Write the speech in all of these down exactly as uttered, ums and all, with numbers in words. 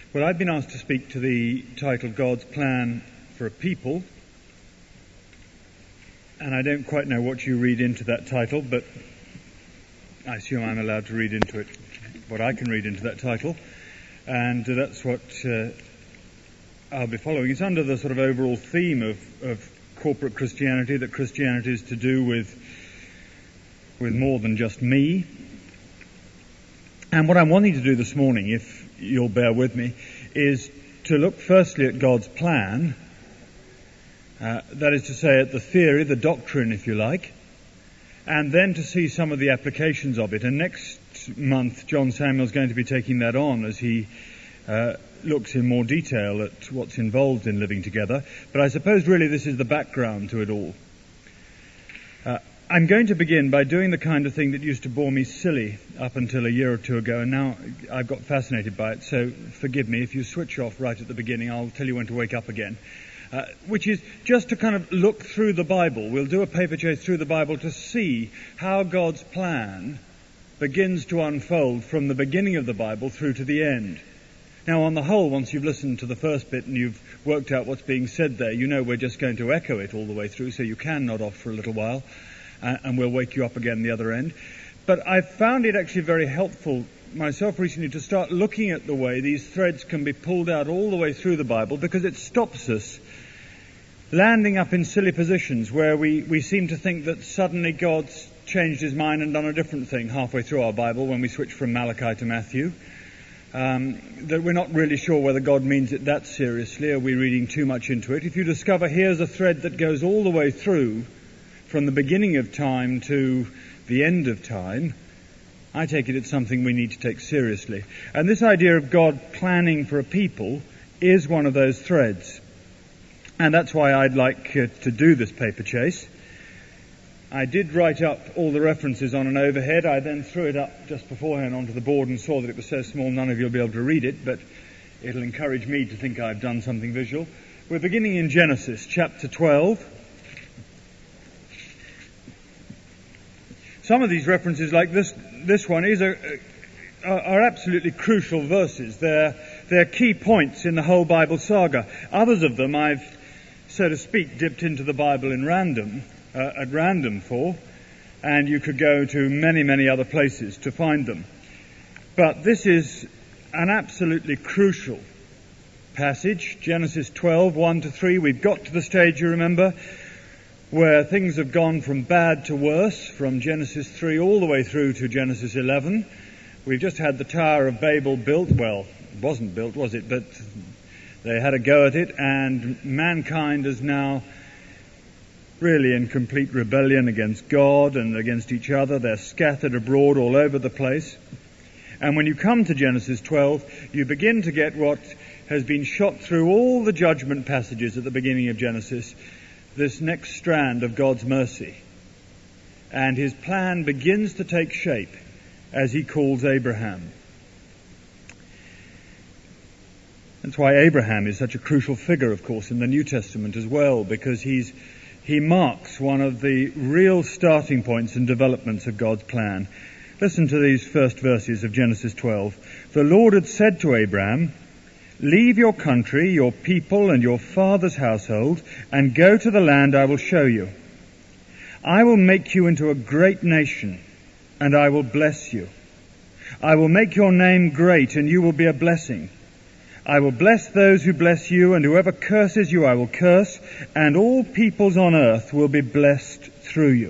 Well, I've been asked to speak to the title God's Plan for a People, and I don't quite know what you read into that title, but I assume I'm allowed to read into it what I can read into that title, and uh, that's what uh, I'll be following. It's under the sort of overall theme of, of corporate Christianity, that Christianity is to do with with more than just me. And what I'm wanting to do this morning, if you'll bear with me, is to look firstly at God's plan, uh, that is to say at the theory, the doctrine if you like, and then to see some of the applications of it. And next month John Samuel's going to be taking that on as he uh, looks in more detail at what's involved in living together. But I suppose really this is the background to it all. Uh, I'm going to begin by doing the kind of thing that used to bore me silly up until a year or two ago, and now I've got fascinated by it, so forgive me if you switch off right at the beginning. I'll tell you when to wake up again. Uh, which is just to kind of look through the Bible. We'll do a paper chase through the Bible to see how God's plan begins to unfold from the beginning of the Bible through to the end. Now, on the whole, once you've listened to the first bit and you've worked out what's being said there, you know we're just going to echo it all the way through, so you can nod off for a little while. Uh, and we'll wake you up again the other end. But I've found it actually very helpful myself recently to start looking at the way these threads can be pulled out all the way through the Bible, because it stops us landing up in silly positions where we, we seem to think that suddenly God's changed his mind and done a different thing halfway through our Bible when we switch from Malachi to Matthew. Um, that we're not really sure whether God means it that seriously. Are we reading too much into it? If you discover here's a thread that goes all the way through from the beginning of time to the end of time, I take it it's something we need to take seriously. And this idea of God planning for a people is one of those threads. And that's why I'd like uh, to do this paper chase. I did write up all the references on an overhead. I then threw it up just beforehand onto the board and saw that it was so small none of you will be able to read it, but it'll encourage me to think I've done something visual. We're beginning in Genesis chapter twelve. Some of these references, like this this one, is a, are, are absolutely crucial verses. They're, they're key points in the whole Bible saga. Others of them I've, so to speak, dipped into the Bible in random, uh, at random for, and you could go to many, many other places to find them. But this is an absolutely crucial passage, Genesis twelve, one to three. We've got to the stage, you remember, where things have gone from bad to worse, from Genesis three all the way through to Genesis eleven. We've just had the Tower of Babel built. Well, it wasn't built, was it? But they had a go at it, and mankind is now really in complete rebellion against God and against each other. They're scattered abroad all over the place. And when you come to Genesis twelve, you begin to get what has been shot through all the judgment passages at the beginning of Genesis, this next strand of God's mercy. And his plan begins to take shape as he calls Abraham. That's why Abraham is such a crucial figure, of course, in the New Testament as well, because he's he marks one of the real starting points and developments of God's plan. Listen to these first verses of Genesis twelve. The Lord had said to Abraham, "Leave your country, your people, and your father's household, and go to the land I will show you. I will make you into a great nation, and I will bless you. I will make your name great, and you will be a blessing. I will bless those who bless you, and whoever curses you I will curse, and all peoples on earth will be blessed through you."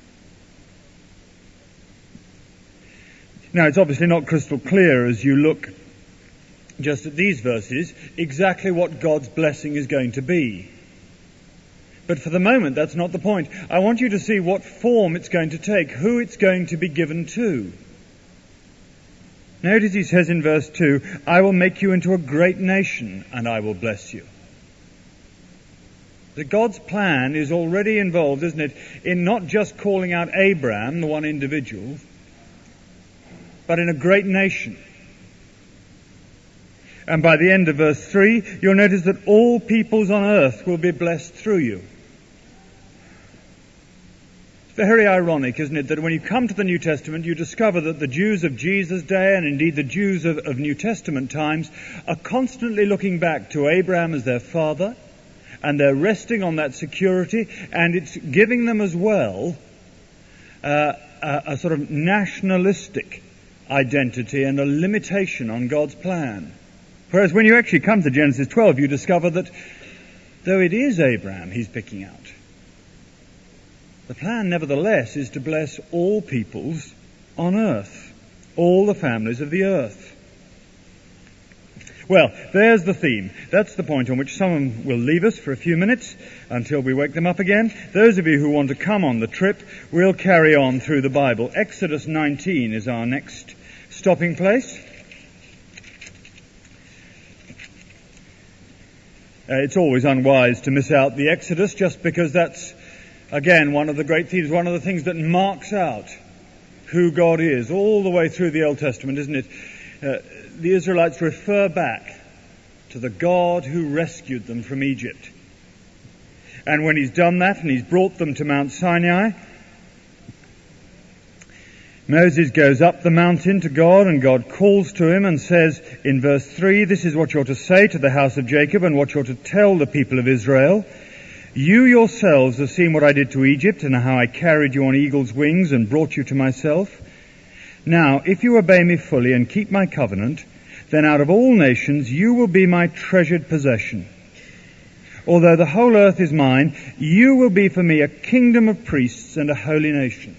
Now, it's obviously not crystal clear as you look just at these verses, exactly what God's blessing is going to be. But for the moment, that's not the point. I want you to see what form it's going to take, who it's going to be given to. Notice he says in verse two, "I will make you into a great nation, and I will bless you." The God's plan is already involved, isn't it, in not just calling out Abraham, the one individual, but in a great nation. And by the end of verse three, you'll notice that all peoples on earth will be blessed through you. Very ironic, isn't it, that when you come to the New Testament, you discover that the Jews of Jesus' day, and indeed the Jews of, of New Testament times, are constantly looking back to Abraham as their father, and they're resting on that security, and it's giving them as well uh, a, a sort of nationalistic identity and a limitation on God's plan. Whereas when you actually come to Genesis twelve, you discover that though it is Abraham he's picking out, the plan, nevertheless, is to bless all peoples on earth, all the families of the earth. Well, there's the theme. That's the point on which someone will leave us for a few minutes until we wake them up again. Those of you who want to come on the trip, we'll carry on through the Bible. Exodus nineteen is our next stopping place. Uh, it's always unwise to miss out the Exodus just because that's, again, one of the great themes, one of the things that marks out who God is all the way through the Old Testament, isn't it? Uh, the Israelites refer back to the God who rescued them from Egypt. And when he's done that and he's brought them to Mount Sinai, Moses goes up the mountain to God, and God calls to him and says in verse three, "This is what you're to say to the house of Jacob and what you're to tell the people of Israel. You yourselves have seen what I did to Egypt and how I carried you on eagle's wings and brought you to myself. Now, if you obey me fully and keep my covenant, then out of all nations you will be my treasured possession. Although the whole earth is mine, you will be for me a kingdom of priests and a holy nation."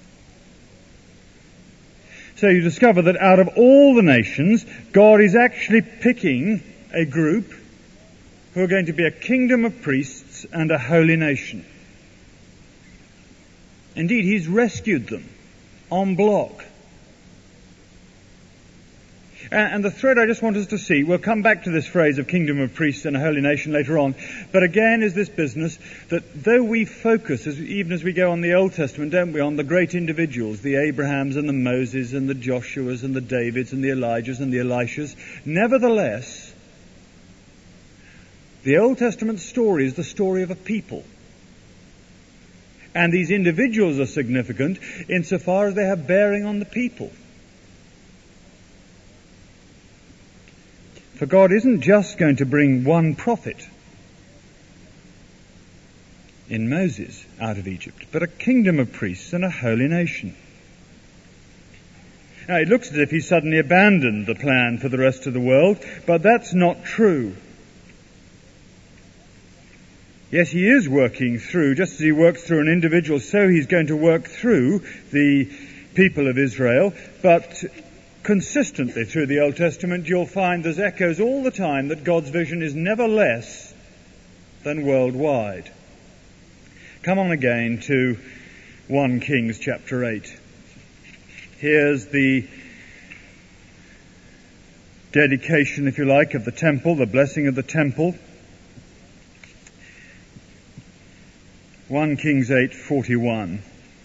So you discover that out of all the nations, God is actually picking a group who are going to be a kingdom of priests and a holy nation. Indeed, he's rescued them en bloc. And the thread I just want us to see, we'll come back to this phrase of kingdom of priests and a holy nation later on, but again is this business that though we focus, as, even as we go on the Old Testament, don't we, on the great individuals, the Abrahams and the Moses and the Joshuas and the Davids and the Elijahs and the Elishas, nevertheless, the Old Testament story is the story of a people. And these individuals are significant insofar as they have bearing on the people. For God isn't just going to bring one prophet in Moses out of Egypt, but a kingdom of priests and a holy nation. Now, it looks as if he's suddenly abandoned the plan for the rest of the world, but that's not true. Yes, he is working through, just as he works through an individual, so he's going to work through the people of Israel, but consistently through the Old Testament, you'll find there's echoes all the time that God's vision is never less than worldwide. Come on again to First Kings chapter eight. Here's the dedication, if you like, of the temple, the blessing of the temple. First Kings eight forty-one.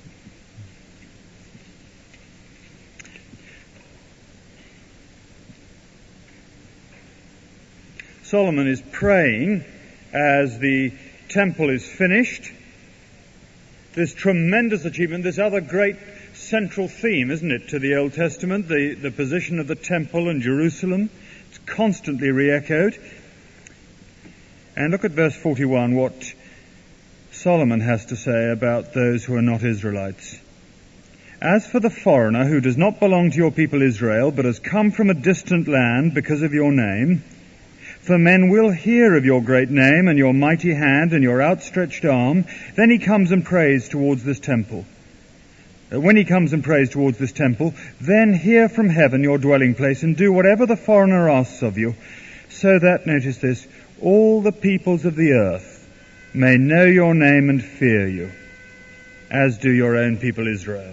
Solomon is praying as the temple is finished. This tremendous achievement, this other great central theme, isn't it, to the Old Testament, the, the position of the temple in Jerusalem. It's constantly re-echoed. And look at verse forty-one, what Solomon has to say about those who are not Israelites. "As for the foreigner who does not belong to your people Israel, but has come from a distant land because of your name, for men will hear of your great name and your mighty hand and your outstretched arm. Then he comes and prays towards this temple. When he comes and prays towards this temple, then hear from heaven your dwelling place and do whatever the foreigner asks of you, so that," notice this, "all the peoples of the earth may know your name and fear you, as do your own people Israel."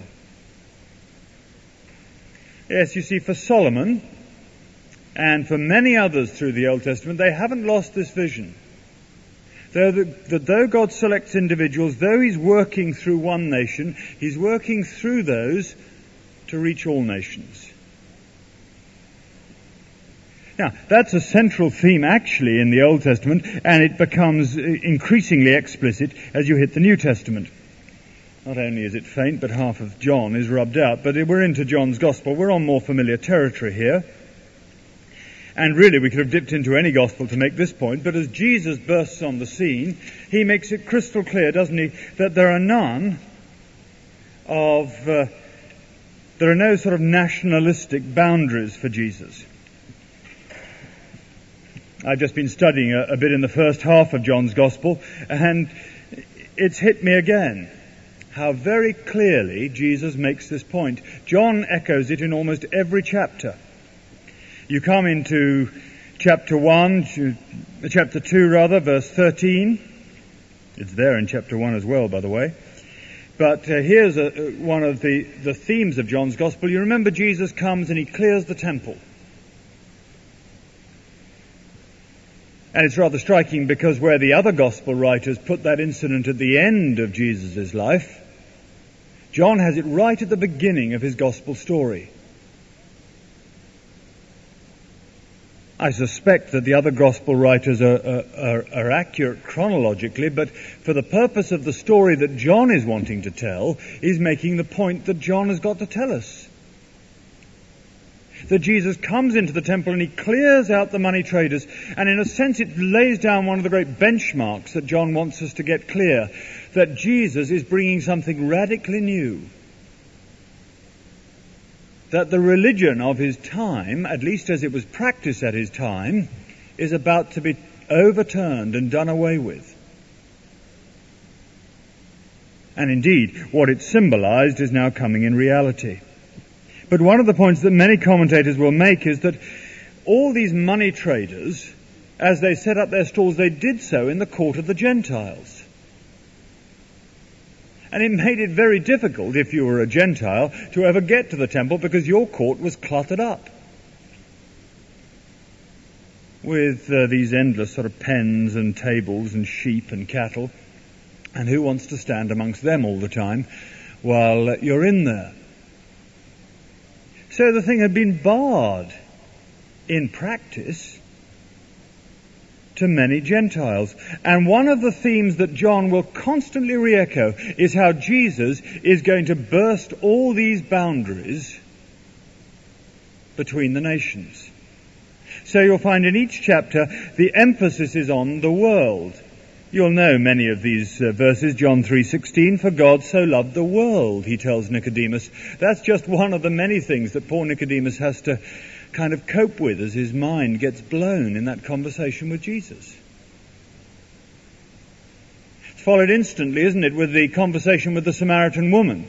Yes, you see, for Solomon, and for many others through the Old Testament, they haven't lost this vision. Though the, that though God selects individuals, though he's working through one nation, he's working through those to reach all nations. Now, that's a central theme actually in the Old Testament, and it becomes increasingly explicit as you hit the New Testament. Not only is it faint, but half of John is rubbed out. But we're into John's Gospel. We're on more familiar territory here. And really, we could have dipped into any Gospel to make this point. But as Jesus bursts on the scene, he makes it crystal clear, doesn't he, that there are none of, uh, there are no sort of nationalistic boundaries for Jesus. I've just been studying a, a bit in the first half of John's Gospel, and it's hit me again how very clearly Jesus makes this point. John echoes it in almost every chapter. You come into chapter one, chapter two rather, verse thirteen. It's there in chapter one as well, by the way. But uh, here's a, one of the, the themes of John's Gospel. You remember Jesus comes and he clears the temple. And it's rather striking because where the other Gospel writers put that incident at the end of Jesus' life, John has it right at the beginning of his Gospel story. I suspect that the other Gospel writers are, are, are accurate chronologically, but for the purpose of the story that John is wanting to tell, he's making the point that John has got to tell us. That Jesus comes into the temple and he clears out the money traders, and in a sense it lays down one of the great benchmarks that John wants us to get clear, that Jesus is bringing something radically new. That the religion of his time, at least as it was practiced at his time, is about to be overturned and done away with. And indeed, what it symbolized is now coming in reality. But one of the points that many commentators will make is that all these money traders, as they set up their stalls, they did so in the court of the Gentiles. And it made it very difficult, if you were a Gentile, to ever get to the temple because your court was cluttered up with uh, these endless sort of pens and tables and sheep and cattle. And who wants to stand amongst them all the time while uh, you're in there? So the thing had been barred in practice to many Gentiles. And one of the themes that John will constantly re-echo is how Jesus is going to burst all these boundaries between the nations. So you'll find in each chapter the emphasis is on the world. You'll know many of these uh, verses. John three sixteen, for God so loved the world, he tells Nicodemus. That's just one of the many things that poor Nicodemus has to kind of cope with as his mind gets blown in that conversation with Jesus. It's followed instantly, isn't it, with the conversation with the Samaritan woman,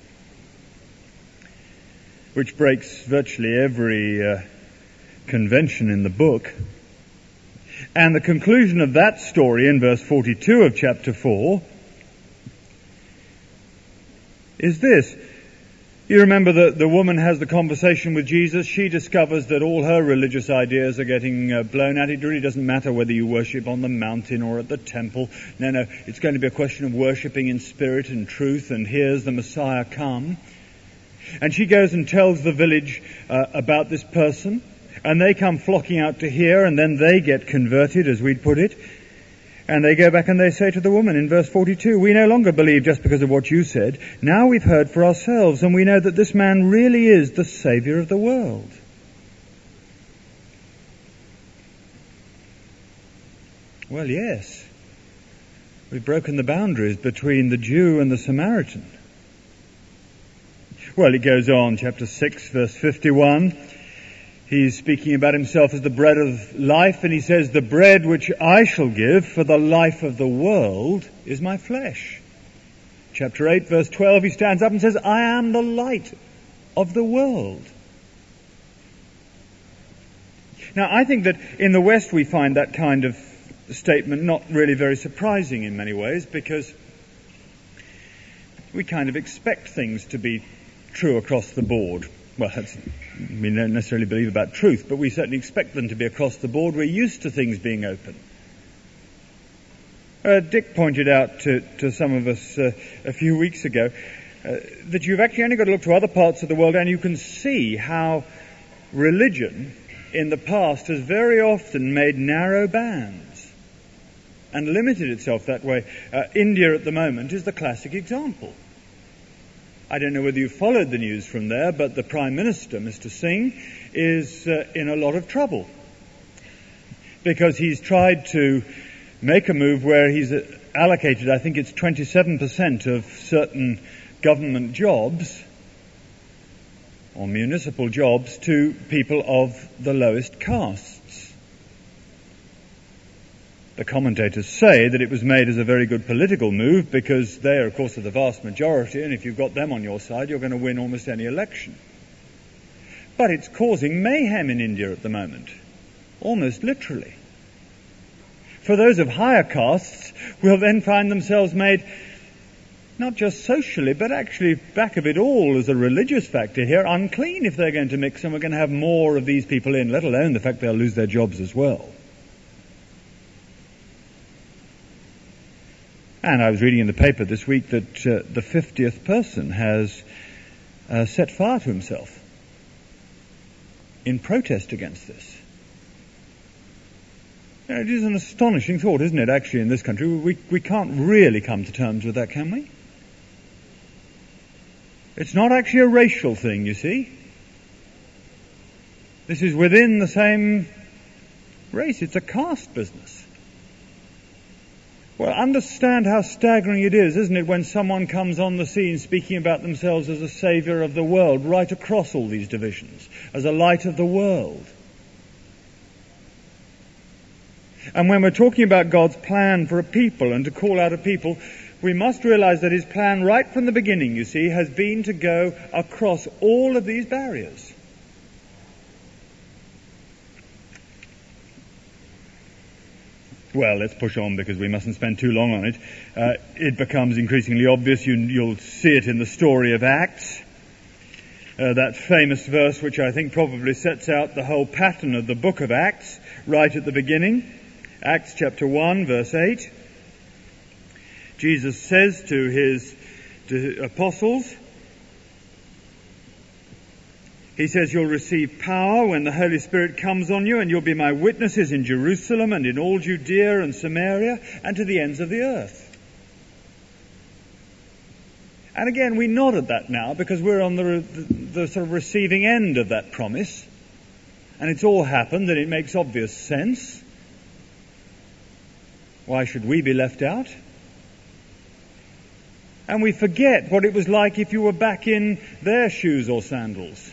which breaks virtually every uh, convention in the book. And the conclusion of that story in verse forty-two of chapter four is this. You remember that the woman has the conversation with Jesus. She discovers that all her religious ideas are getting uh, blown at. It really doesn't matter whether you worship on the mountain or at the temple. No, no, it's going to be a question of worshipping in spirit and truth, and here's the Messiah come. And she goes and tells the village uh, about this person, and they come flocking out to hear, and then they get converted, as we'd put it. And they go back and they say to the woman in verse forty-two, we no longer believe just because of what you said. Now we've heard for ourselves, and we know that this man really is the Saviour of the world. Well, yes. We've broken the boundaries between the Jew and the Samaritan. Well, it goes on, chapter six, verse fifty-one. He's speaking about himself as the bread of life, and he says, the bread which I shall give for the life of the world is my flesh. Chapter eight, verse twelve, he stands up and says, I am the light of the world. Now, I think that in the West we find that kind of statement not really very surprising in many ways, because we kind of expect things to be true across the board. Well, that's, we don't necessarily believe about truth, but we certainly expect them to be across the board. We're used to things being open. Uh, Dick pointed out to, to some of us uh, a few weeks ago uh, that you've actually only got to look to other parts of the world and you can see how religion in the past has very often made narrow bands and limited itself that way. Uh, India at the moment is the classic example. I don't know whether you followed the news from there, but the Prime Minister, Mister Singh, is uh, in a lot of trouble because he's tried to make a move where he's allocated, I think it's twenty-seven percent of certain government jobs or municipal jobs to people of the lowest castes. The commentators say that it was made as a very good political move because they are, of course, the vast majority, and if you've got them on your side, you're going to win almost any election. But it's causing mayhem in India at the moment, almost literally. For those of higher castes will then find themselves made, not just socially, but actually back of it all as a religious factor here, unclean if they're going to mix, and we're going to have more of these people in, let alone the fact they'll lose their jobs as well. And I was reading in the paper this week that uh, the fiftieth person has uh, set fire to himself in protest against this. You know, it is an astonishing thought, isn't it, actually, in this country? We, we can't really come to terms with that, can we? It's not actually a racial thing, you see. This is within the same race. It's a caste business. Well, understand how staggering it is, isn't it, when someone comes on the scene speaking about themselves as a saviour of the world, right across all these divisions, as a light of the world. And when we're talking about God's plan for a people and to call out a people, we must realize that his plan right from the beginning, you see, has been to go across all of these barriers. Well, let's push on because we mustn't spend too long on it. Uh, it becomes increasingly obvious. You, you'll see it in the story of Acts. Uh, that famous verse which I think probably sets out the whole pattern of the book of Acts right at the beginning. Acts chapter one, verse eight. Jesus says to his to apostles, he says, you'll receive power when the Holy Spirit comes on you, and you'll be my witnesses in Jerusalem and in all Judea and Samaria and to the ends of the earth. And again, we nod at that now because we're on the, the, the sort of receiving end of that promise. And it's all happened and it makes obvious sense. Why should we be left out? And we forget what it was like if you were back in their shoes or sandals.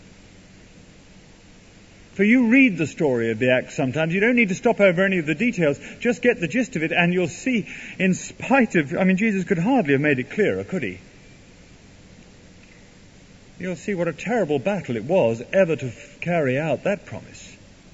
For you read the story of the Acts sometimes. You don't need to stop over any of the details. Just get the gist of it and you'll see, in spite of, I mean, Jesus could hardly have made it clearer, could he? You'll see what a terrible battle it was ever to f- carry out that promise.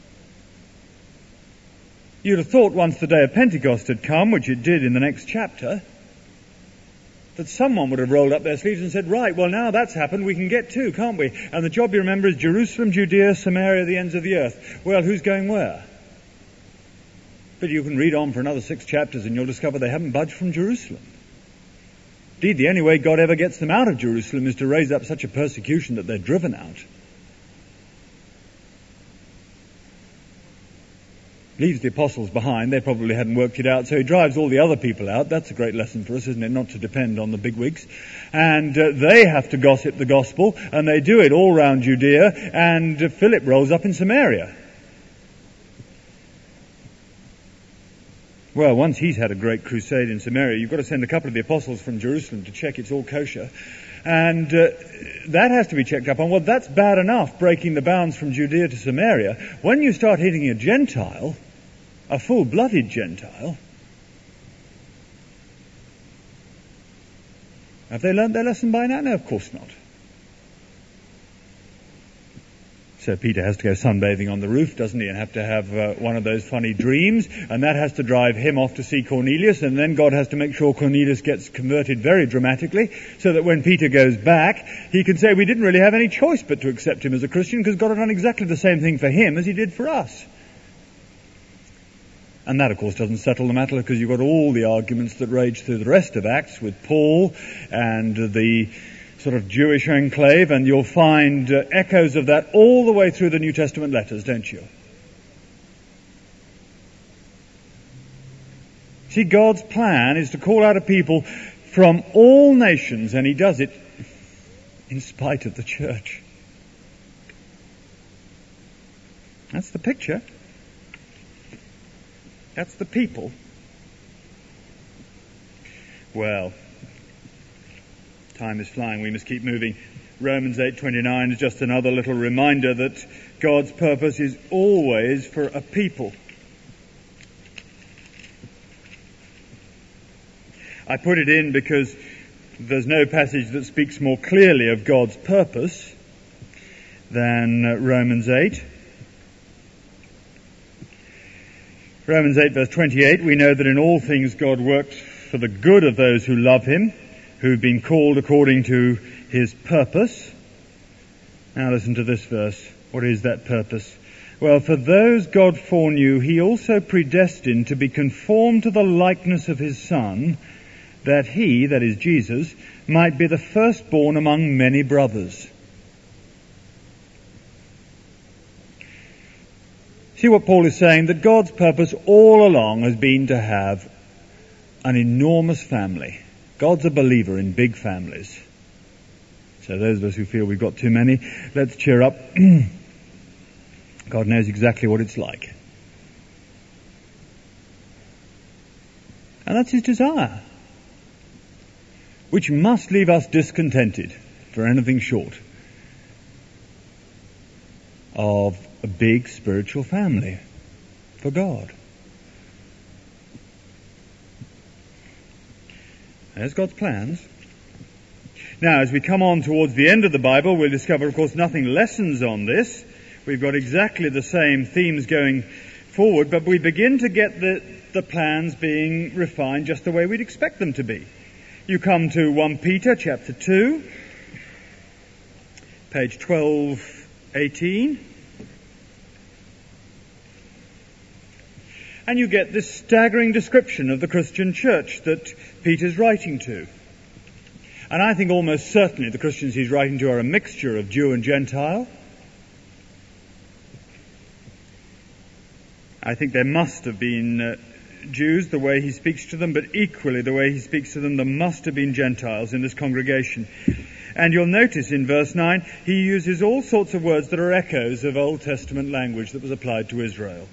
You'd have thought once the day of Pentecost had come, which it did in the next chapter, that someone would have rolled up their sleeves and said, right, well now that's happened, we can get to, can't we? And the job, you remember, is Jerusalem, Judea, Samaria, the ends of the earth. Well, who's going where? But you can read on for another six chapters and you'll discover they haven't budged from Jerusalem. Indeed, the only way God ever gets them out of Jerusalem is to raise up such a persecution that they're driven out. Leaves the apostles behind. They probably hadn't worked it out, so he drives all the other people out. That's a great lesson for us, isn't it? Not to depend on the bigwigs. And uh, they have to gossip the gospel, and they do it all round Judea, and uh, Philip rolls up in Samaria. Well, once he's had a great crusade in Samaria, you've got to send a couple of the apostles from Jerusalem to check it's all kosher. And uh, that has to be checked up on. Well, that's bad enough, breaking the bounds from Judea to Samaria. When you start hitting a Gentile, a full-blooded Gentile, have they learnt their lesson by now? No, of course not. So Peter has to go sunbathing on the roof, doesn't he, and have to have uh, one of those funny dreams, and that has to drive him off to see Cornelius, and then God has to make sure Cornelius gets converted very dramatically, so that when Peter goes back, he can say we didn't really have any choice but to accept him as a Christian, because God had done exactly the same thing for him as he did for us. And that, of course, doesn't settle the matter, because you've got all the arguments that rage through the rest of Acts with Paul and the sort of Jewish enclave, and you'll find uh, echoes of that all the way through the New Testament letters, don't you? See, God's plan is to call out a people from all nations, and he does it in spite of the church. That's the picture. That's the people. Well, time is flying. We must keep moving. Romans eight twenty-nine is just another little reminder that God's purpose is always for a people. I put it in because there's no passage that speaks more clearly of God's purpose than uh, Romans eight. Romans eight verse twenty-eight, we know that in all things God works for the good of those who love him, who've been called according to his purpose. Now listen to this verse. What is that purpose? Well, for those God foreknew, he also predestined to be conformed to the likeness of his Son, that he, that is Jesus, might be the firstborn among many brothers. See what Paul is saying? That God's purpose all along has been to have an enormous family. God's a believer in big families. So those of us who feel we've got too many, let's cheer up. God knows exactly what it's like. And that's his desire, which must leave us discontented for anything short of a big spiritual family for God. There's God's plans. Now, as we come on towards the end of the Bible, we'll discover, of course, nothing lessens on this. We've got exactly the same themes going forward, but we begin to get the, the plans being refined just the way we'd expect them to be. You come to First Peter chapter two, page twelve eighteen, and you get this staggering description of the Christian church that Peter's writing to. And I think almost certainly the Christians he's writing to are a mixture of Jew and Gentile. I think there must have been uh, Jews, the way he speaks to them, but equally the way he speaks to them, there must have been Gentiles in this congregation. And you'll notice in verse nine, he uses all sorts of words that are echoes of Old Testament language that was applied to Israel.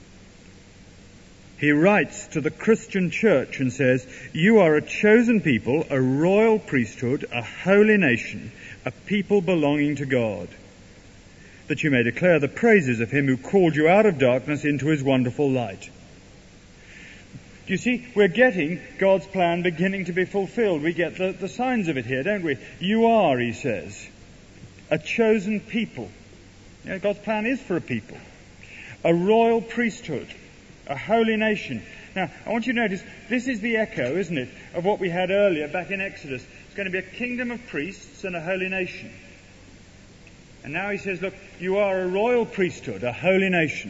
He writes to the Christian church and says, you are a chosen people, a royal priesthood, a holy nation, a people belonging to God, that you may declare the praises of him who called you out of darkness into his wonderful light. Do you see? We're getting God's plan beginning to be fulfilled. We get the, the signs of it here, don't we? You are, he says, a chosen people. You know, God's plan is for a people. A royal priesthood. A holy nation. Now, I want you to notice, this is the echo, isn't it, of what we had earlier back in Exodus. It's going to be a kingdom of priests and a holy nation. And now he says, look, you are a royal priesthood, a holy nation.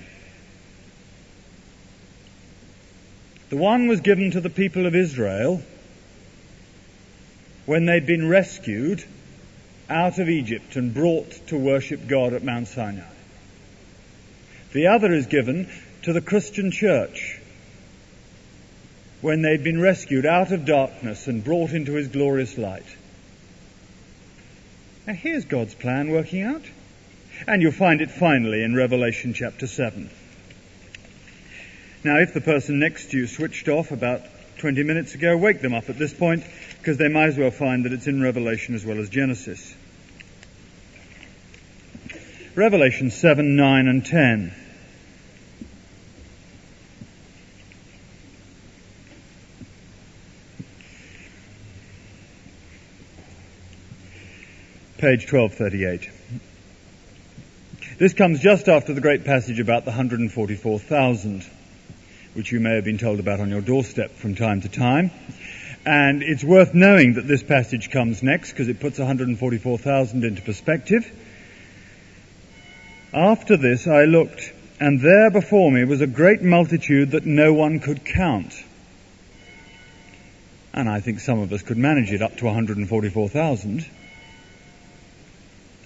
The one was given to the people of Israel when they'd been rescued out of Egypt and brought to worship God at Mount Sinai. The other is given to the Christian church when they'd been rescued out of darkness and brought into his glorious light. Now here's God's plan working out. And you'll find it finally in Revelation chapter seven. Now if the person next to you switched off about twenty minutes ago, wake them up at this point, because they might as well find that it's in Revelation as well as Genesis. Revelation seven, nine and ten. Page twelve thirty-eight. This comes just after the great passage about the one hundred forty-four thousand, which you may have been told about on your doorstep from time to time. And it's worth knowing that this passage comes next, because it puts one hundred forty-four thousand into perspective. After this I looked, and there before me was a great multitude that no one could count. And I think some of us could manage it up to one hundred forty-four thousand.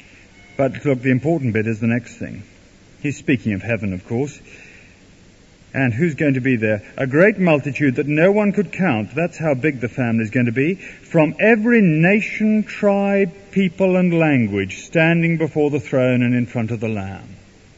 But look, the important bit is the next thing. He's speaking of heaven, of course. And who's going to be there? A great multitude that no one could count. That's how big the family is going to be. From every nation, tribe, people and language, standing before the throne and in front of the Lamb.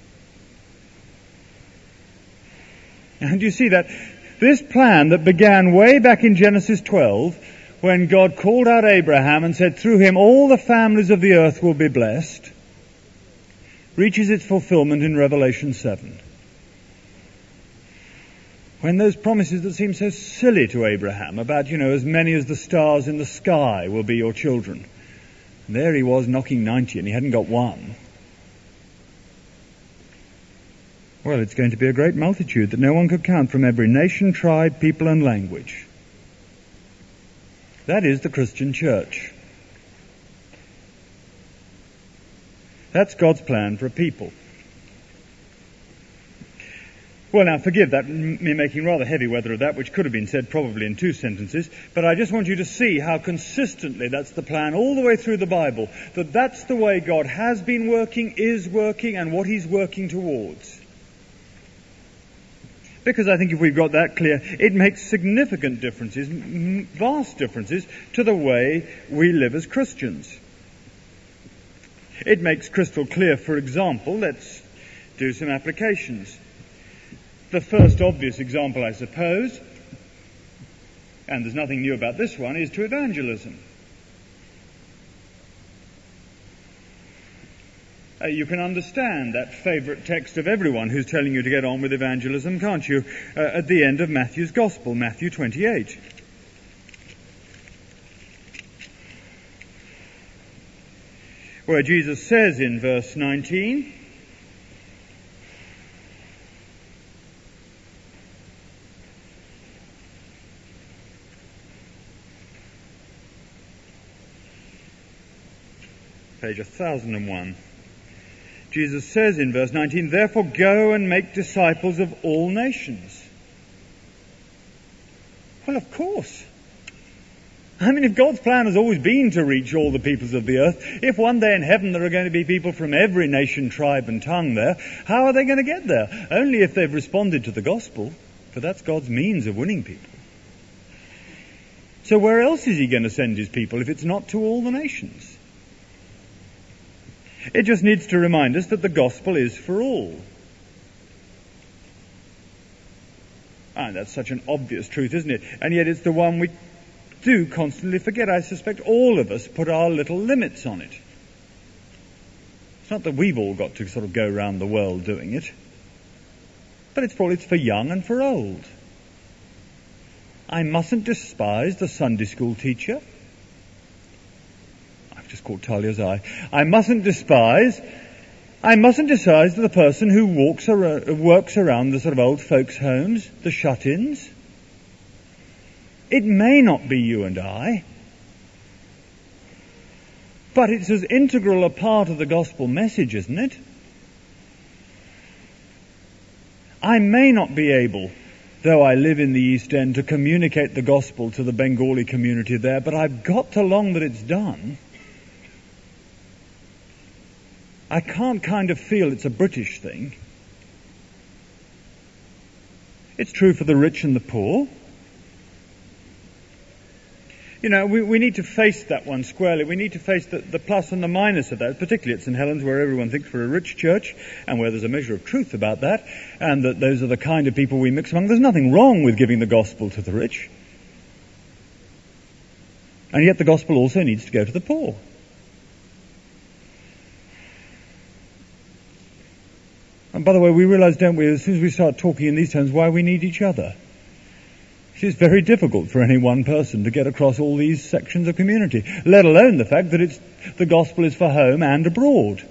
And you see that this plan that began way back in Genesis twelve, when God called out Abraham and said, through him all the families of the earth will be blessed, reaches its fulfillment in Revelation seven. When those promises that seem so silly to Abraham about, you know, as many as the stars in the sky will be your children. And there he was knocking ninety and he hadn't got one. Well, it's going to be a great multitude that no one could count from every nation, tribe, people and language. That is the Christian church. That's God's plan for a people. Well, now, forgive that, me making rather heavy weather of that, which could have been said probably in two sentences, but I just want you to see how consistently that's the plan all the way through the Bible, that that's the way God has been working, is working, and what he's working towards. Because I think if we've got that clear, it makes significant differences, vast differences, to the way we live as Christians. It makes crystal clear, for example, let's do some applications. The first obvious example, I suppose, and there's nothing new about this one, is to evangelism. Uh, you can understand that favourite text of everyone who's telling you to get on with evangelism, can't you? Uh, at the end of Matthew's Gospel, Matthew twenty-eight. Where Jesus says in verse nineteen, page one thousand one. Jesus says in verse nineteen, therefore go and make disciples of all nations. Well, of course. I mean, if God's plan has always been to reach all the peoples of the earth, if one day in heaven there are going to be people from every nation, tribe and tongue there, how are they going to get there? Only if they've responded to the gospel, for that's God's means of winning people. So where else is he going to send his people if it's not to all the nations? It just needs to remind us that the gospel is for all. And that's such an obvious truth, isn't it? And yet it's the one we do constantly forget. I suspect all of us put our little limits on it. It's not that we've all got to sort of go around the world doing it, but it's for, it's for young and for old. I mustn't despise the Sunday school teacher. Just called Talia's eye. I mustn't despise, I mustn't despise the person who walks around, works around the sort of old folks' homes, the shut-ins. It may not be you and I, but it's as integral a part of the gospel message, isn't it? I may not be able, though I live in the East End, to communicate the gospel to the Bengali community there, but I've got to long that it's done. I can't kind of feel it's a British thing. It's true for the rich and the poor. You know, we, we need to face that one squarely. We need to face the, the plus and the minus of that, particularly at Saint Helens, where everyone thinks we're a rich church and where there's a measure of truth about that, and that those are the kind of people we mix among. There's nothing wrong with giving the gospel to the rich. And yet the gospel also needs to go to the poor. And by the way, we realize, don't we, as soon as we start talking in these terms, why we need each other. It's very difficult for any one person to get across all these sections of community, let alone the fact that it's, the gospel is for home and abroad.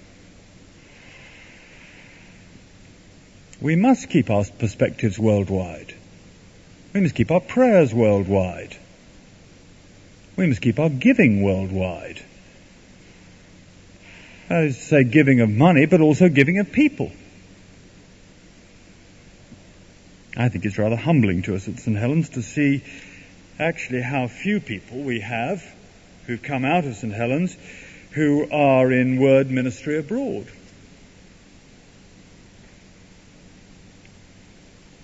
We must keep our perspectives worldwide. We must keep our prayers worldwide. We must keep our giving worldwide. I say giving of money, but also giving of people. I think it's rather humbling to us at Saint Helens to see actually how few people we have who've come out of Saint Helens who are in word ministry abroad.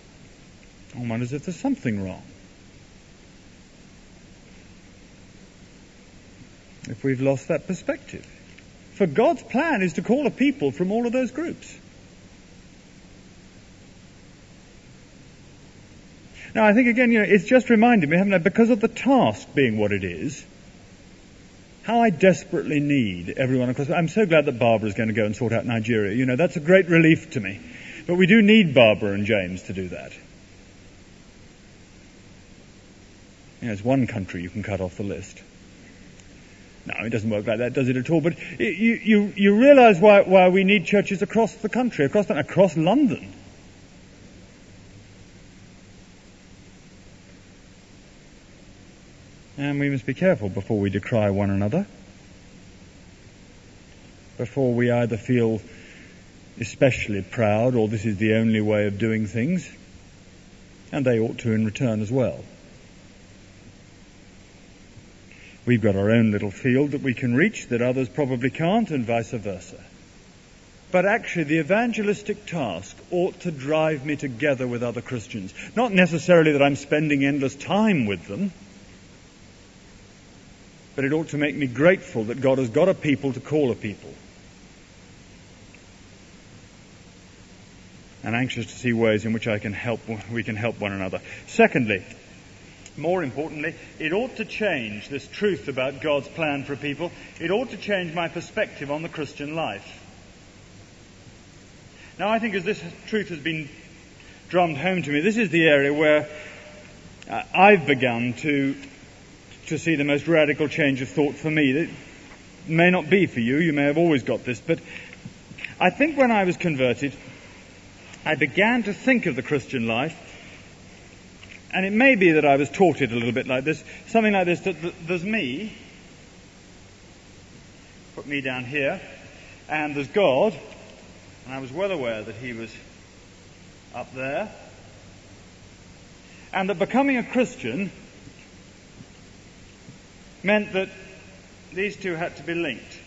One wonders if there's something wrong. If we've lost that perspective. For God's plan is to call a people from all of those groups. Now, I think, again, you know, it's just reminded me, haven't I, because of the task being what it is, how I desperately need everyone across. I'm so glad that Barbara's going to go and sort out Nigeria. You know, that's a great relief to me. But we do need Barbara and James to do that. You know, it's one country you can cut off the list. No, it doesn't work like that, does it at all? But you, you, you realise why, why we need churches across the country, across, the, across London. And we must be careful before we decry one another, before we either feel especially proud or this is the only way of doing things, and they ought to in return as well. We've got our own little field that we can reach that others probably can't, and vice versa. But actually the evangelistic task ought to drive me together with other Christians. Not necessarily that I'm spending endless time with them, but it ought to make me grateful that God has got a people to call a people. And anxious to see ways in which I can help, we can help one another. Secondly, more importantly, it ought to change this truth about God's plan for people. It ought to change my perspective on the Christian life. Now, I think as this truth has been drummed home to me, this is the area where uh, I've begun to to see the most radical change of thought for me. It may not be for you, you may have always got this, but I think when I was converted, I began to think of the Christian life, and it may be that I was taught it a little bit like this, something like this, that there's me, put me down here, and there's God, and I was well aware that he was up there, and that becoming a Christian meant that these two had to be linked.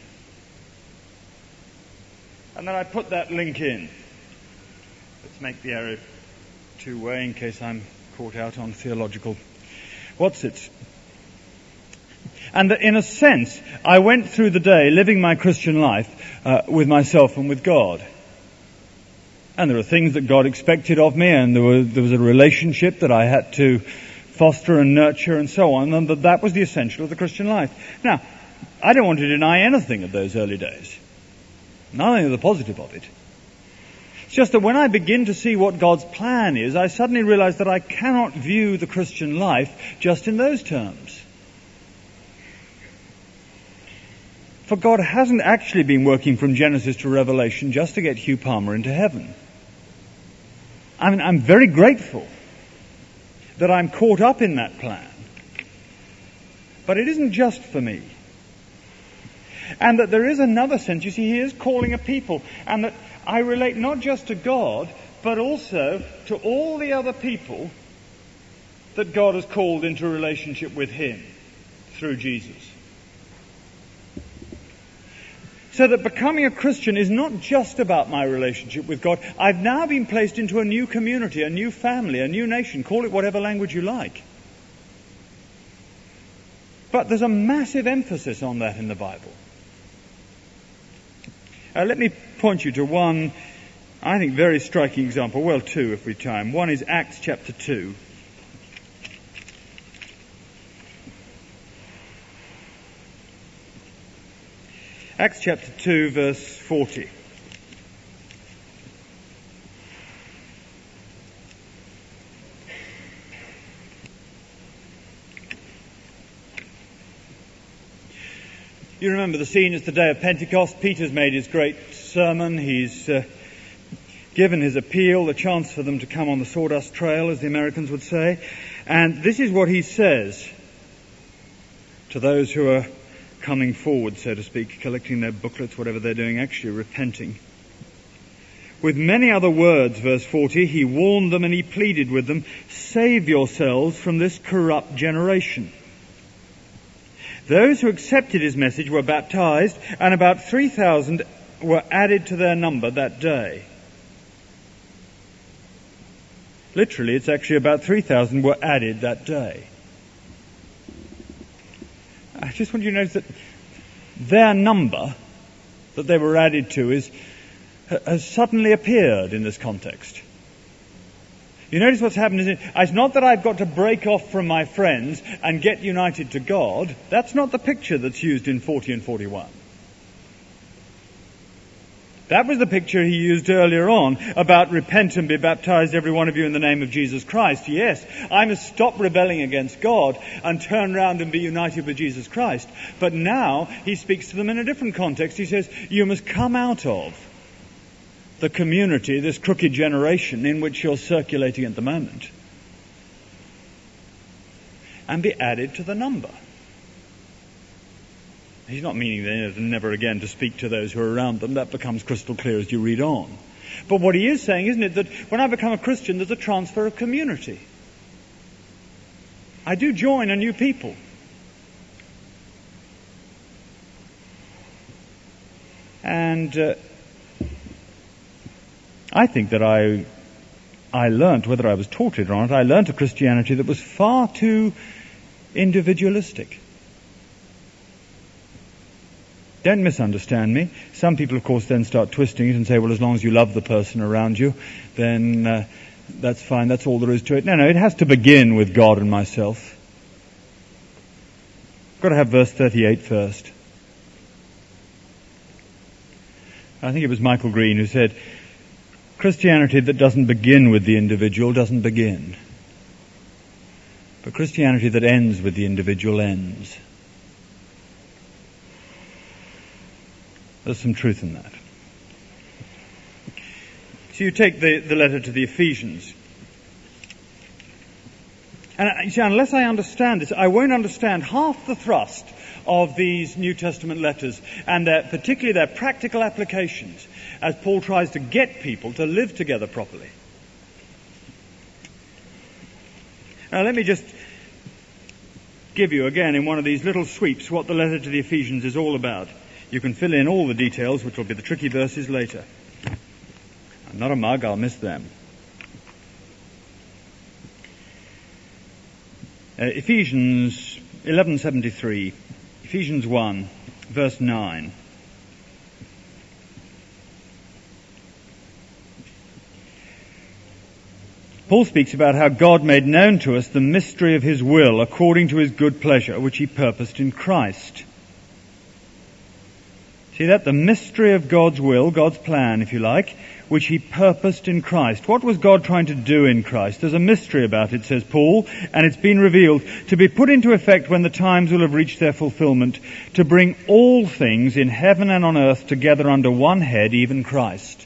And then I put that link in. Let's make the arrow two-way in case I'm caught out on theological what's-its. And that in a sense, I went through the day living my Christian life uh, with myself and with God. And there were things that God expected of me, and there was, there was a relationship that I had to foster and nurture and so on, and that that was the essential of the Christian life. Now, I don't want to deny anything of those early days. Nothing of the positive of it. It's just that when I begin to see what God's plan is, I suddenly realize that I cannot view the Christian life just in those terms. For God hasn't actually been working from Genesis to Revelation just to get Hugh Palmer into heaven. I mean, I'm very grateful that I'm caught up in that plan. But it isn't just for me. And that there is another sense, you see, He is calling a people, and that I relate not just to God, but also to all the other people that God has called into a relationship with Him through Jesus. So that becoming a Christian is not just about my relationship with God. I've now been placed into a new community, a new family, a new nation. Call it whatever language you like. But there's a massive emphasis on that in the Bible. Uh, let me point you to one, I think, very striking example. Well, two if we have time. One is Acts chapter two. Acts chapter two, verse forty. You remember the scene. It's the day of Pentecost. Peter's made his great sermon. He's uh, given his appeal, the chance for them to come on the sawdust trail, as the Americans would say. And this is what he says to those who are coming forward, so to speak, collecting their booklets, whatever they're doing, actually repenting. With many other words, verse forty, he warned them and he pleaded with them, "Save yourselves from this corrupt generation." Those who accepted his message were baptized, and about three thousand were added to their number that day. Literally, it's actually about three thousand were added that day. I just want you to notice that their number that they were added to is has suddenly appeared in this context. You notice what's happened is it, it's not that I've got to break off from my friends and get united to God. That's not the picture that's used in forty and forty-one. That was the picture he used earlier on about repent and be baptized, every one of you, in the name of Jesus Christ. Yes, I must stop rebelling against God and turn round and be united with Jesus Christ. But now he speaks to them in a different context. He says, you must come out of the community, this crooked generation in which you're circulating at the moment, and be added to the number. He's not meaning they're never again to speak to those who are around them. That becomes crystal clear as you read on. But what he is saying, isn't it, that when I become a Christian, there's a transfer of community. I do join a new people. And uh, I think that I I learnt, whether I was taught it or not, I learnt a Christianity that was far too individualistic. Don't misunderstand me. Some people, of course, then start twisting it and say, well, as long as you love the person around you, then uh, that's fine, that's all there is to it. No, no, it has to begin with God and myself. I've got to have verse thirty-eight first. I think it was Michael Green who said, Christianity that doesn't begin with the individual doesn't begin. But Christianity that ends with the individual ends. There's some truth in that. So you take the, the letter to the Ephesians. And you see, unless I understand this, I won't understand half the thrust of these New Testament letters, and their, particularly their practical applications, as Paul tries to get people to live together properly. Now let me just give you again in one of these little sweeps what the letter to the Ephesians is all about. You can fill in all the details, which will be the tricky verses later. I'm not a mug, I'll miss them. Uh, Ephesians eleven seventy-three, Ephesians one, verse nine. Paul speaks about how God made known to us the mystery of his will according to his good pleasure, which he purposed in Christ. See that? The mystery of God's will, God's plan, if you like, which he purposed in Christ. What was God trying to do in Christ? There's a mystery about it, says Paul, and it's been revealed to be put into effect when the times will have reached their fulfillment, to bring all things in heaven and on earth together under one head, even Christ.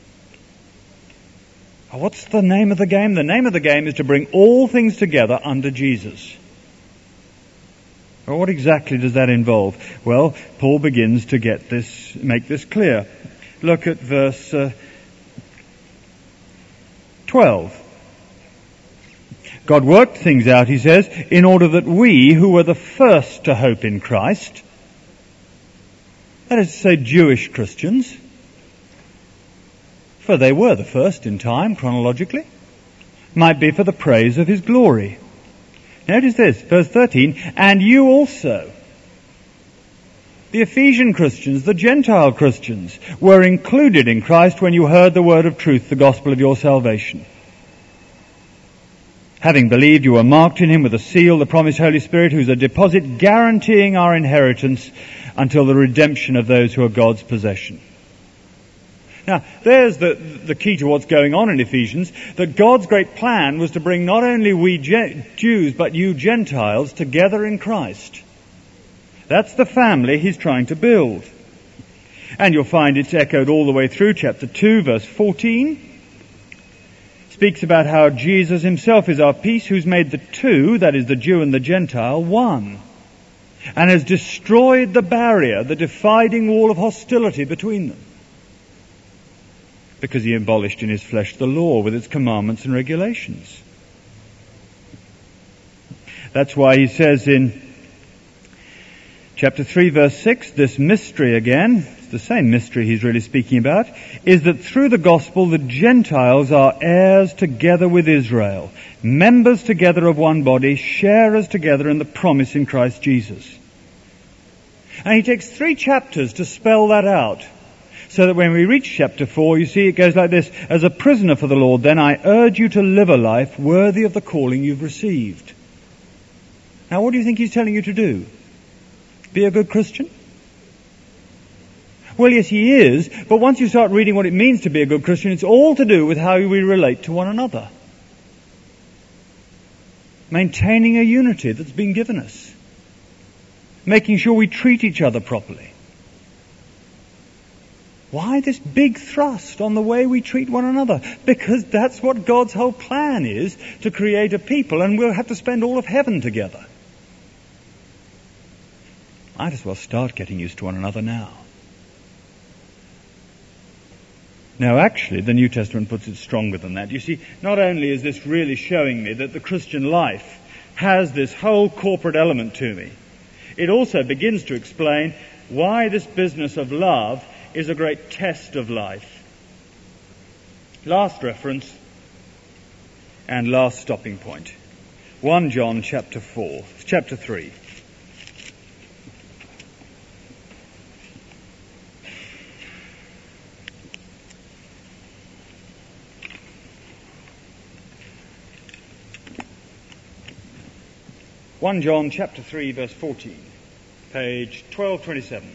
What's the name of the game? The name of the game is to bring all things together under Jesus. Well, what exactly does that involve? Well, Paul begins to get this, make this clear. Look at verse uh, twelve. God worked things out, he says, in order that we, who were the first to hope in Christ, that is to say Jewish Christians, for they were the first in time, chronologically, might be for the praise of his glory. Notice this, verse thirteen, and you also, the Ephesian Christians, the Gentile Christians, were included in Christ when you heard the word of truth, the gospel of your salvation. Having believed, you were marked in him with a seal, the promised Holy Spirit, who is a deposit guaranteeing our inheritance until the redemption of those who are God's possession. Now, there's the, the key to what's going on in Ephesians, that God's great plan was to bring not only we Jews, but you Gentiles together in Christ. That's the family he's trying to build. And you'll find it's echoed all the way through chapter two, verse fourteen. Speaks about how Jesus himself is our peace, who's made the two, that is the Jew and the Gentile, one. And has destroyed the barrier, the dividing wall of hostility between them. Because he abolished in his flesh the law with its commandments and regulations. That's why he says in chapter three, verse six, this mystery again, the same mystery he's really speaking about, is that through the gospel the Gentiles are heirs together with Israel, members together of one body, sharers together in the promise in Christ Jesus. And he takes three chapters to spell that out, so that when we reach chapter four, you see it goes like this: as a prisoner for the Lord, then I urge you to live a life worthy of the calling you've received. Now, what do you think he's telling you to do? Be a good Christian? Well, yes, he is, but once you start reading what it means to be a good Christian, it's all to do with how we relate to one another. Maintaining a unity that's been given us. Making sure we treat each other properly. Why this big thrust on the way we treat one another? Because that's what God's whole plan is, to create a people, and we'll have to spend all of heaven together. Might as well start getting used to one another now. No, actually, the New Testament puts it stronger than that. You see, not only is this really showing me that the Christian life has this whole corporate element to me, it also begins to explain why this business of love is a great test of life. Last reference and last stopping point. First John chapter four, chapter three. First John chapter three verse fourteen, page twelve twenty-seven.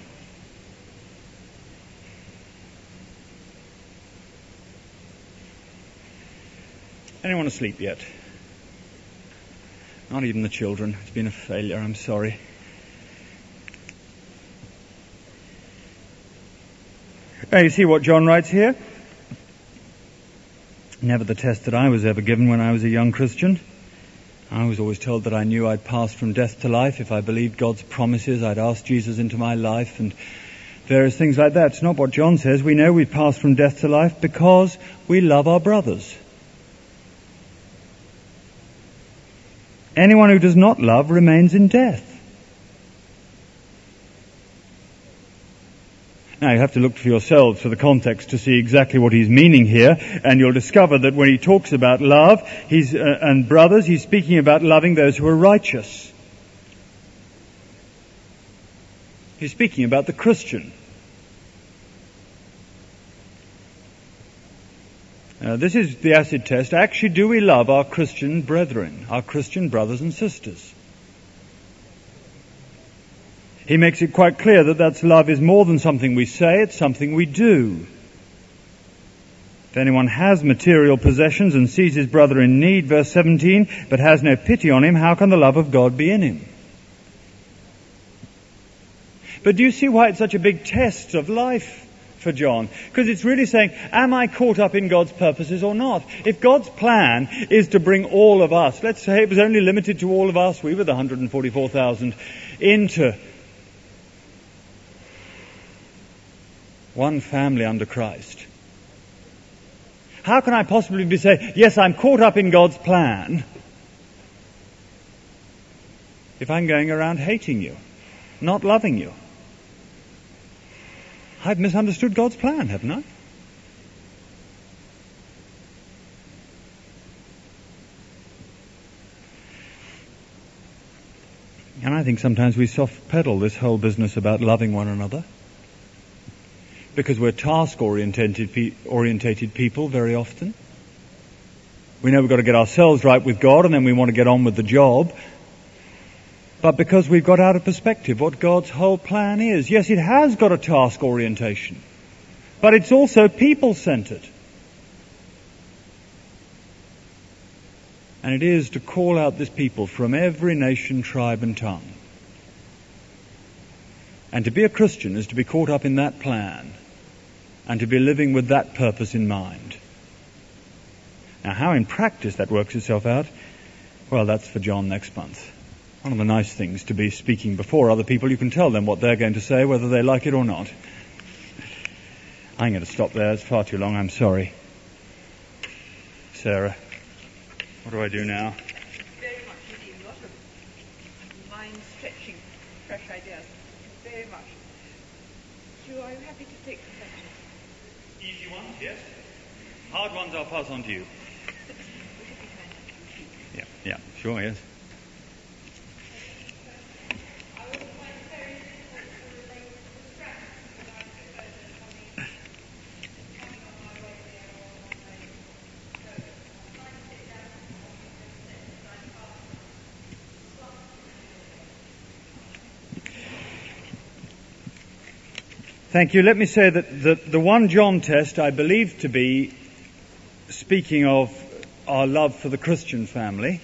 Anyone asleep yet? Not even the children. It's been a failure, I'm sorry. Now you see what John writes here? Never the test that I was ever given when I was a young Christian. I was always told that I knew I'd pass from death to life if I believed God's promises. I'd ask Jesus into my life and various things like that. It's not what John says. We know we pass from death to life because we love our brothers. Anyone who does not love remains in death. Now you have to look for yourselves for the context to see exactly what he's meaning here, and you'll discover that when he talks about love he's, uh, and brothers, he's speaking about loving those who are righteous. He's speaking about the Christian. Uh, this is the acid test. Actually, do we love our Christian brethren, our Christian brothers and sisters? He makes it quite clear that that's love is more than something we say, it's something we do. If anyone has material possessions and sees his brother in need, verse seventeen, but has no pity on him, how can the love of God be in him? But do you see why it's such a big test of life for John? Because it's really saying, am I caught up in God's purposes or not? If God's plan is to bring all of us, let's say it was only limited to all of us, we were the one hundred forty-four thousand, into one family under Christ. How can I possibly be saying, yes, I'm caught up in God's plan, if I'm going around hating you, not loving you? I've misunderstood God's plan, haven't I? And I think sometimes we soft pedal this whole business about loving one another, because we're task-orientated pe- orientated people very often. We know we've got to get ourselves right with God, and then we want to get on with the job. But because we've got out of perspective what God's whole plan is. Yes, it has got a task orientation, but it's also people-centered. And it is to call out this people from every nation, tribe and tongue. And to be a Christian is to be caught up in that plan and to be living with that purpose in mind. Now, how in practice that works itself out, well, that's for John next month. One of the nice things to be speaking before other people, you can tell them what they're going to say, whether they like it or not. I'm going to stop there. It's far too long. I'm sorry. Sarah, what do I do now? Very much indeed. A lot of mind-stretching, fresh ideas. Very much. Sue, are you happy to Yes. Hard ones I'll pass on to you. Yeah, yeah, sure, yes. Thank you. Let me say that the, the First John test I believe to be speaking of our love for the Christian family.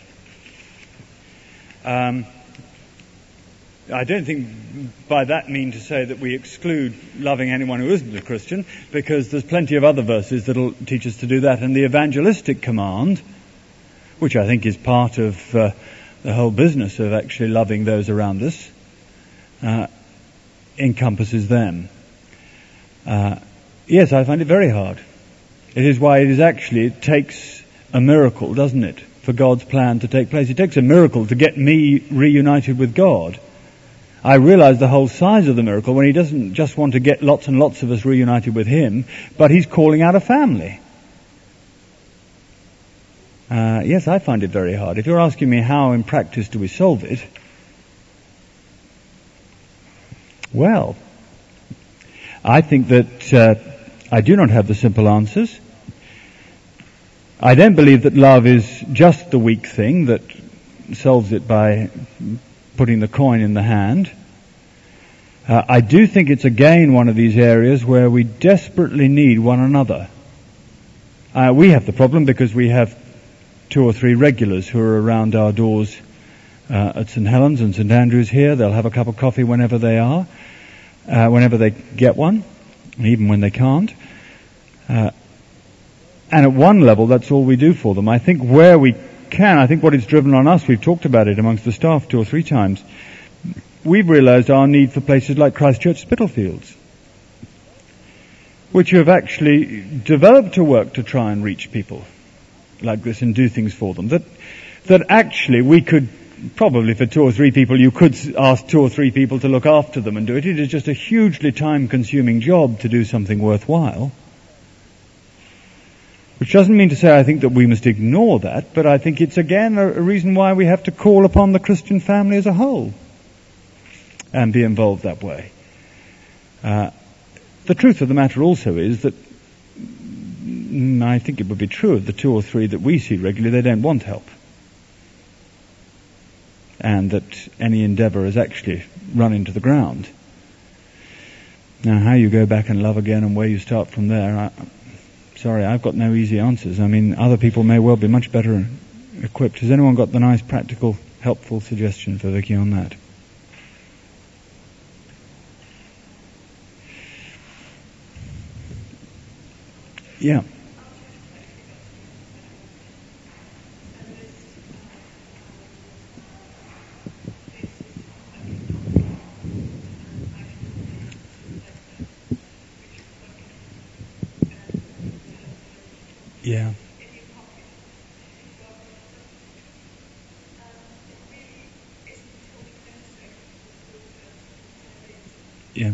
Um, I don't think by that mean to say that we exclude loving anyone who isn't a Christian, because there's plenty of other verses that will teach us to do that. And the evangelistic command, which I think is part of uh, the whole business of actually loving those around us, uh, encompasses them. Uh, yes, I find it very hard. It is why it is actually, it takes a miracle, doesn't it, for God's plan to take place. It takes a miracle to get me reunited with God. I realize the whole size of the miracle when he doesn't just want to get lots and lots of us reunited with him, but he's calling out a family. Uh, yes, I find it very hard. If you're asking me how in practice do we solve it, well, I think that uh, I do not have the simple answers. I don't believe that love is just the weak thing that solves it by putting the coin in the hand. Uh, I do think it's again one of these areas where we desperately need one another. Uh, we have the problem because we have two or three regulars who are around our doors uh, at St Helens and St Andrews here. They'll have a cup of coffee whenever they are. Uh, whenever they get one, and even when they can't. Uh, and at one level, that's all we do for them. I think where we can, I think what it's driven on us, we've talked about it amongst the staff two or three times, we've realized our need for places like Christchurch Spitalfields, which have actually developed a work to try and reach people like this and do things for them. That, that actually we could probably for two or three people, you could ask two or three people to look after them and do it. It is just a hugely time-consuming job to do something worthwhile. Which doesn't mean to say I think that we must ignore that, but I think it's again a, a reason why we have to call upon the Christian family as a whole and be involved that way. Uh, the truth of the matter also is that mm, I think it would be true of the two or three that we see regularly, they don't want help. And that any endeavour is actually run into the ground. Now, how you go back and love again and where you start from there, I, sorry, I've got no easy answers. I mean, other people may well be much better equipped. Has anyone got the nice, practical, helpful suggestion for Vicky on that? Yeah. Yeah. Yeah.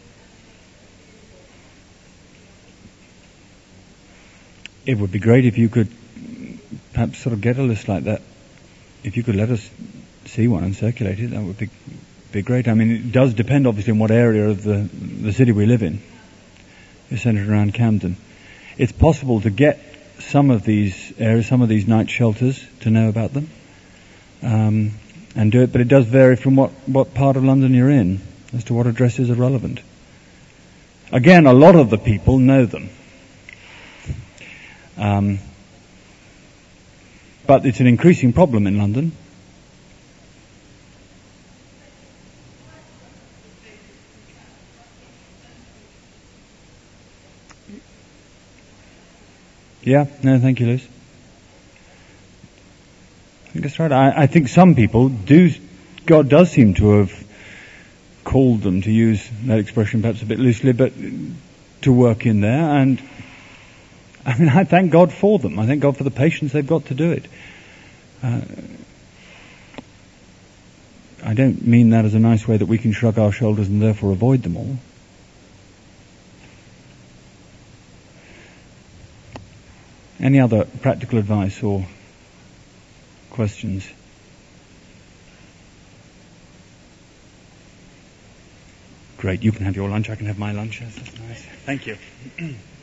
It would be great if you could perhaps sort of get a list like that. If you could let us see one and circulate it, that would be be great. I mean, it does depend obviously on what area of the the city we live in. It's centred around Camden. It's possible to get some of these areas, some of these night shelters, to know about them um, and do it, but it does vary from what, what part of London you're in as to what addresses are relevant. Again, a lot of the people know them. Um, but it's an increasing problem in London. Yeah, no, thank you, Liz. I think that's right. I, I think some people do, God does seem to have called them, to use that expression perhaps a bit loosely, but to work in there. And I mean, I thank God for them. I thank God for the patience they've got to do it. Uh, I don't mean that as a nice way that we can shrug our shoulders and therefore avoid them all. Any other practical advice or questions? Great, you can have your lunch, I can have my lunch. That's nice. Thank you.